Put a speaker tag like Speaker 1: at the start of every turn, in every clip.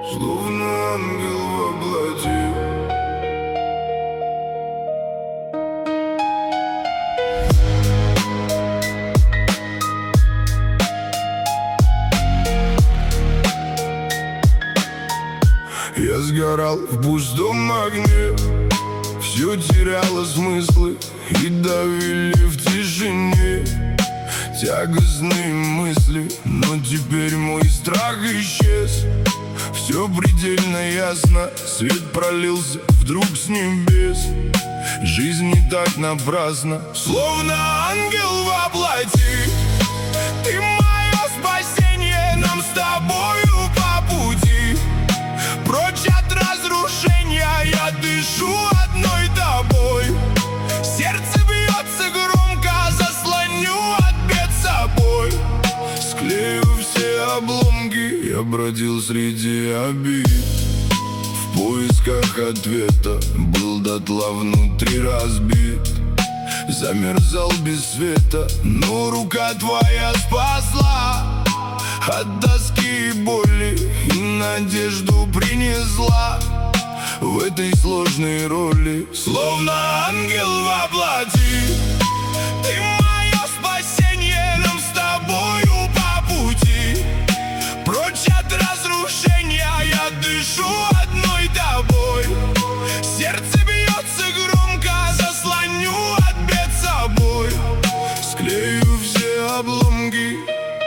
Speaker 1: Словно ангел во плоти. Я сгорал в пустом огне, все теряло смыслы и давили в тишине тягостные мысли. Но теперь мой страх исчез, все предельно ясно. Свет пролился вдруг с небес. Жизнь не так напрасна, словно ангел во плоти. Ты мое спасение, нам с тобою по пути. Прочь от разрушения, я дышу одной тобой. Сердце бьется громко, заслоню от бед собой. Склею все обломки, я бродил среди обид в поисках ответа, был дотла внутри разбит. Замерзал без света, но рука твоя спасла. От тоски и боли и надежду принесла в этой сложной роли, словно ангел во плоти. Ты мое спасение, нам с тобою по пути. Прочь от разрушения, я дышу одной тобой. Сердце бьется громко, заслоню от бед собой. Склею все обломки.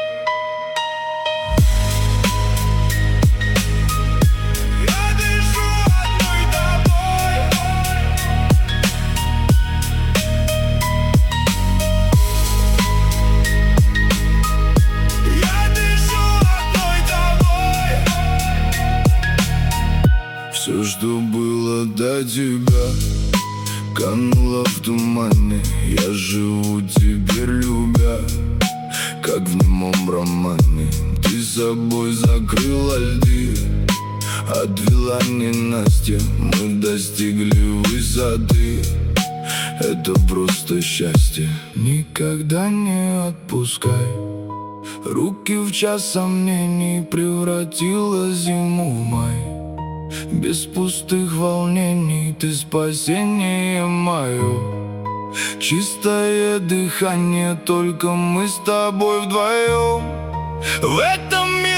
Speaker 1: Все, что было до тебя, кануло в тумане. Я живу теперь любя, как в немом романе. Ты собой закрыла льды, отвела ненастье. Мы достигли высоты, это просто счастье. Никогда не отпускай руки в час сомнений, превратила зиму в май. Без пустых волнений ты спасение мое. Чистое дыхание, только мы с тобой вдвоем. В этом мире